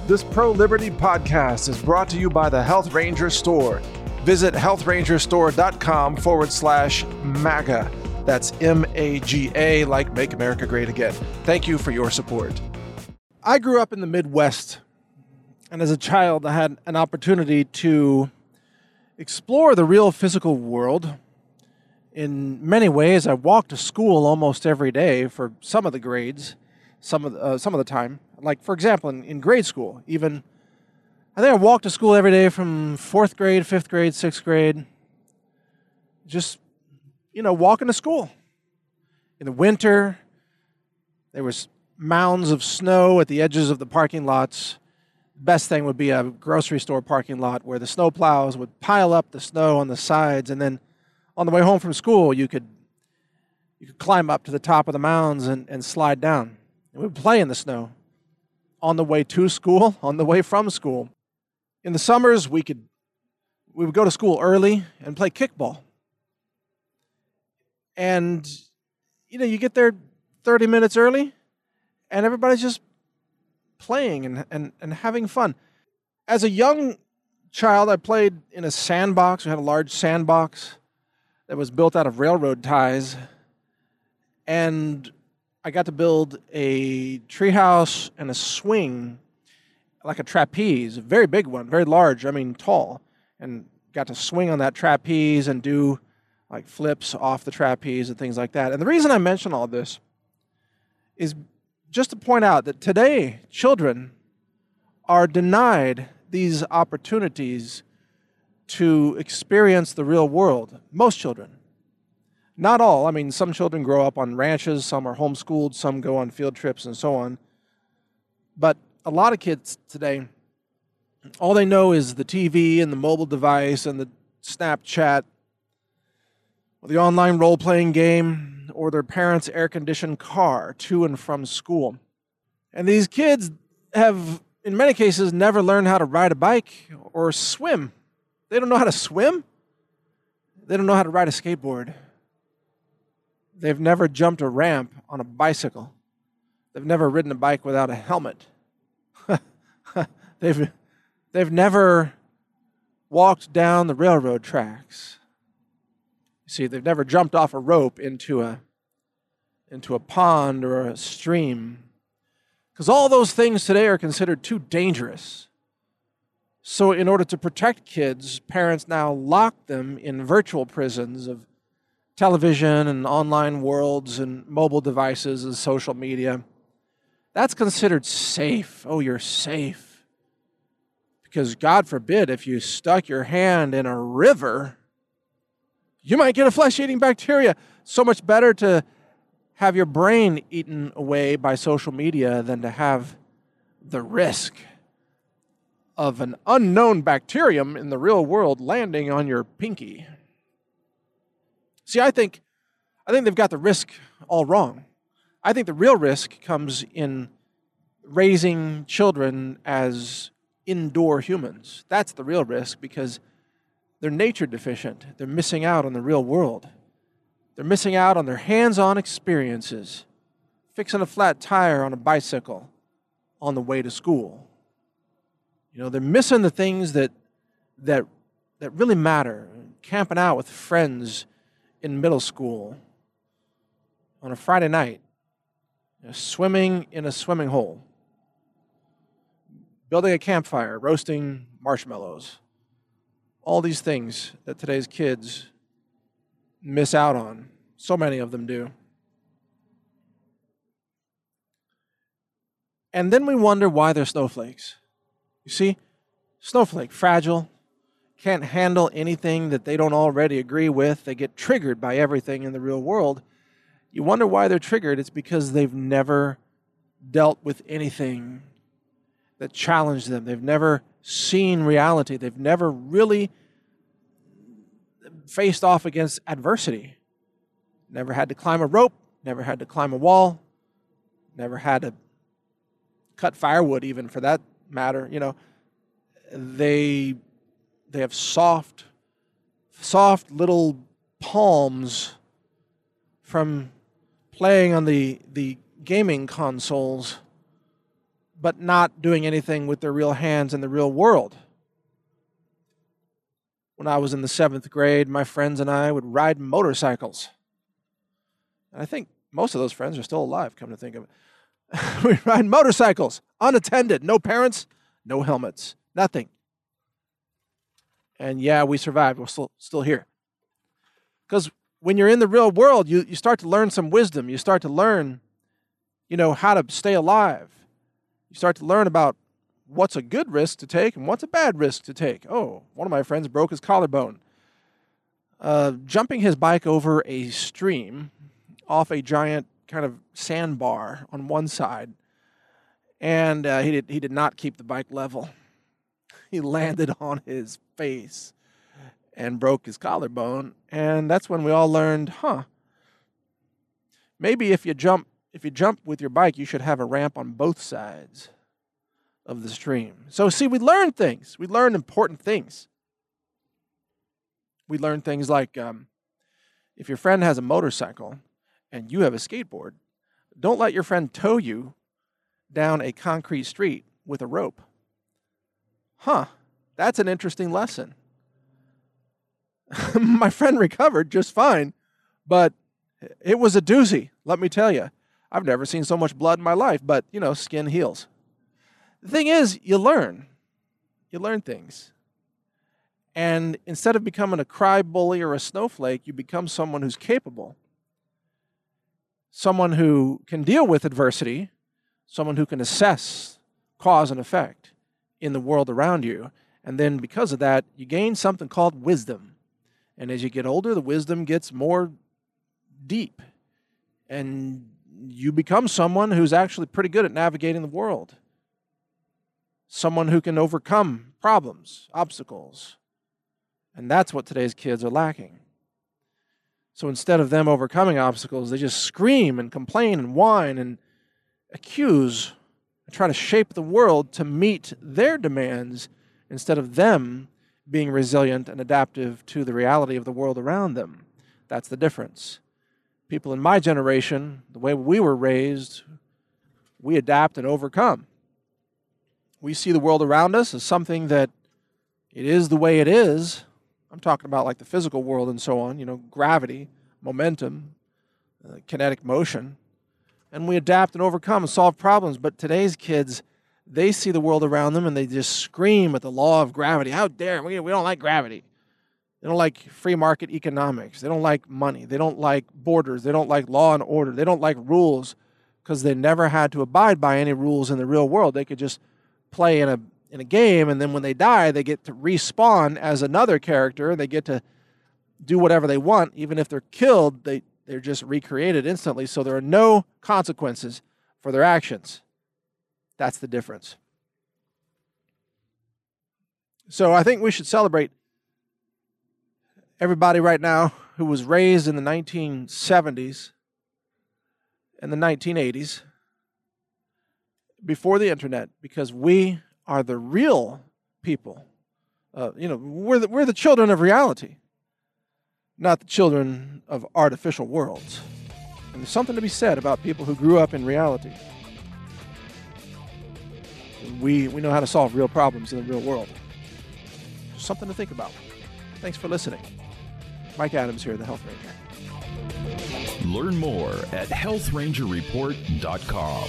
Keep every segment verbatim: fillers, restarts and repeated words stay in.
This Pro-Liberty podcast is brought to you by the Health Ranger Store. Visit healthrangerstore.com forward slash MAGA. That's M A G A, like Make America Great Again. Thank you for your support. I grew up in the Midwest, and as a child, I had an opportunity to explore the real physical world. In many ways, I walked to school almost every day for some of the grades, some of the, uh, some of the time. Like, for example, in, in grade school, even, I think I walked to school every day from fourth grade, fifth grade, sixth grade, just, you know, walking to school. In the winter, there was mounds of snow at the edges of the parking lots. Best thing would be a grocery store parking lot where the snow plows would pile up the snow on the sides, and then on the way home from school, you could you could climb up to the top of the mounds and, and slide down. And we would play in the snow on the way to school, on the way from school. In the summers, we could we would go to school early and play kickball. And, you know, you get there thirty minutes early, and everybody's just playing and, and, and having fun. As a young child, I played in a sandbox. We had a large sandbox that was built out of railroad ties. And I got to build a treehouse and a swing, like a trapeze, a very big one, very large, I mean tall, and got to swing on that trapeze and do like flips off the trapeze and things like that. And the reason I mention all this is just to point out that today, children are denied these opportunities to experience the real world. Most children. Not all. I mean, some children grow up on ranches, some are homeschooled, some go on field trips and so on. But a lot of kids today, all they know is the T V and the mobile device and the Snapchat, or the online role-playing game, or their parents' air-conditioned car to and from school. And these kids have, in many cases, never learned how to ride a bike or swim. They don't know how to swim. They don't know how to ride a skateboard. They've never jumped a ramp on a bicycle. They've never ridden a bike without a helmet. they've, they've never walked down the railroad tracks. You see, they've never jumped off a rope into a, into a pond or a stream. Because all those things today are considered too dangerous. So in order to protect kids, parents now lock them in virtual prisons of television and online worlds and mobile devices and social media. That's considered safe. Oh, you're safe. Because God forbid if you stuck your hand in a river, you might get a flesh-eating bacteria. So much better to have your brain eaten away by social media than to have the risk of an unknown bacterium in the real world landing on your pinky. See, I think, I think they've got the risk all wrong. I think the real risk comes in raising children as indoor humans. That's the real risk because they're nature deficient. They're missing out on the real world. They're missing out on their hands-on experiences, fixing a flat tire on a bicycle on the way to school. You know, they're missing the things that that that really matter. Camping out with friends in middle school on a Friday night, you know, swimming in a swimming hole, building a campfire, roasting marshmallows. All these things that today's kids miss out on. So many of them do. And then we wonder why they're snowflakes. You see, snowflake, fragile, can't handle anything that they don't already agree with. They get triggered by everything in the real world. You wonder why they're triggered. It's because they've never dealt with anything that challenged them. They've never seen reality. They've never really faced off against adversity. Never had to climb a rope, never had to climb a wall, never had to cut firewood even for that matter. You know, they they have soft, soft little palms from playing on the, the gaming consoles but not doing anything with their real hands in the real world. When I was in the seventh grade, my friends and I would ride motorcycles. And I think most of those friends are still alive, come to think of it. We ride motorcycles, unattended, no parents, no helmets, nothing. And yeah, we survived. We're still, still here. Because when you're in the real world, you, you start to learn some wisdom. You start to learn, you know, how to stay alive. You start to learn about what's a good risk to take and what's a bad risk to take. Oh, one of my friends broke his collarbone. Uh, jumping his bike over a stream off a giant kind of sandbar on one side, and uh, he did he did not keep the bike level. He landed on his face and broke his collarbone, and that's when we all learned, huh, maybe if you jump if you jump with your bike, you should have a ramp on both sides of the stream. So see, we learn things. We learn important things. We learn things like um, if your friend has a motorcycle and you have a skateboard, don't let your friend tow you down a concrete street with a rope. Huh, that's an interesting lesson. My friend recovered just fine, but it was a doozy, let me tell you. I've never seen so much blood in my life, but, you know, skin heals. The thing is, you learn. You learn things. And instead of becoming a cry bully or a snowflake, you become someone who's capable. Someone who can deal with adversity, someone who can assess cause and effect in the world around you. And then because of that, you gain something called wisdom. And as you get older, the wisdom gets more deep. And you become someone who's actually pretty good at navigating the world. Someone who can overcome problems, obstacles. And that's what today's kids are lacking. So instead of them overcoming obstacles, they just scream and complain and whine and accuse and try to shape the world to meet their demands instead of them being resilient and adaptive to the reality of the world around them. That's the difference. People in my generation, the way we were raised, we adapt and overcome. We see the world around us as something that it is the way it is. I'm talking about like the physical world and so on, you know, gravity, momentum, uh, kinetic motion. And we adapt and overcome and solve problems. But today's kids, they see the world around them and they just scream at the law of gravity. How dare we? We don't like gravity. They don't like free market economics. They don't like money. They don't like borders. They don't like law and order. They don't like rules because they never had to abide by any rules in the real world. They could just play in a in a game, and then when they die, they get to respawn as another character. They get to do whatever they want. Even if they're killed, they, they're just recreated instantly, so there are no consequences for their actions. That's the difference. So I think we should celebrate everybody right now who was raised in the nineteen seventies and the nineteen eighties before the internet, because we are the real people. Uh, you know, we're the, we're the children of reality, not the children of artificial worlds. And there's something to be said about people who grew up in reality. We, we know how to solve real problems in the real world. Just something to think about. Thanks for listening. Mike Adams here, the Health Ranger. Learn more at health ranger report dot com.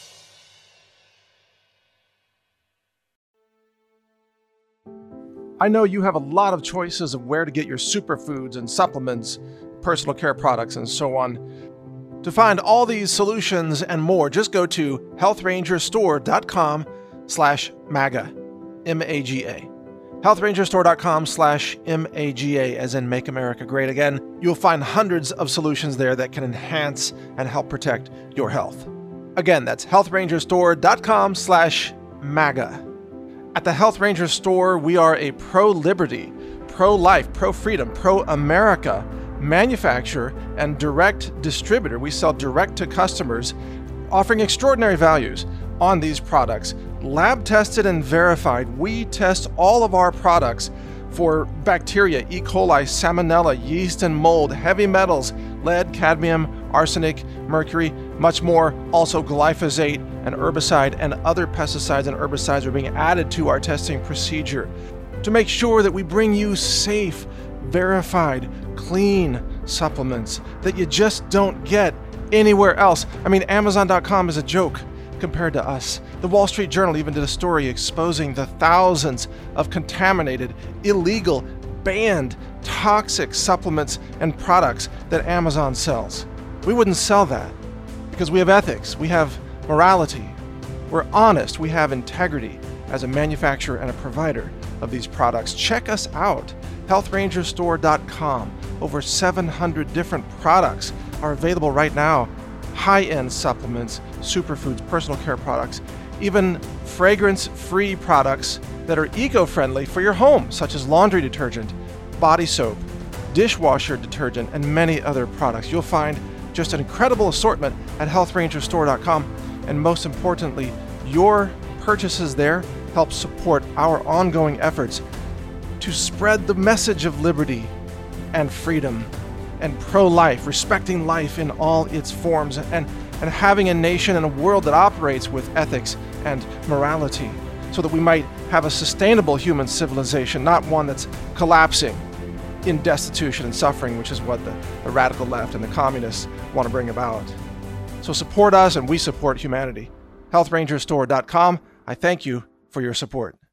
I know you have a lot of choices of where to get your superfoods and supplements, personal care products, and so on. To find all these solutions and more, just go to health ranger store dot com slash MAGA, M A G A. health ranger store dot com slash M A G A, as in Make America Great Again. You'll find hundreds of solutions there that can enhance and help protect your health. Again, that's health ranger store dot com slash MAGA. At the Health Ranger Store, we are a pro-liberty, pro-life, pro-freedom, pro-America manufacturer and direct distributor. We sell direct to customers, offering extraordinary values on these products. Lab tested and verified. We test all of our products for bacteria, E. coli, salmonella, yeast and mold, heavy metals, lead, cadmium, arsenic, mercury, Much more. Also, glyphosate and herbicide and other pesticides and herbicides are being added to our testing procedure to make sure that we bring you safe, verified, clean supplements that you just don't get anywhere else. I mean, Amazon dot com is a joke compared to us. The Wall Street Journal even did a story exposing the thousands of contaminated, illegal, banned, toxic supplements and products that Amazon sells. We wouldn't sell that because we have ethics, we have morality, we're honest, we have integrity as a manufacturer and a provider of these products. Check us out, health ranger store dot com. Over seven hundred different products are available right now. High-end supplements, superfoods, personal care products, even fragrance-free products that are eco-friendly for your home, such as laundry detergent, body soap, dishwasher detergent, and many other products. You'll find just an incredible assortment at health ranger store dot com, and most importantly, your purchases there help support our ongoing efforts to spread the message of liberty and freedom and pro-life, respecting life in all its forms, and, and having a nation and a world that operates with ethics and morality so that we might have a sustainable human civilization, not one that's collapsing in destitution and suffering, which is what the, the radical left and the communists want to bring about. So support us and we support humanity. health ranger store dot com. I thank you for your support.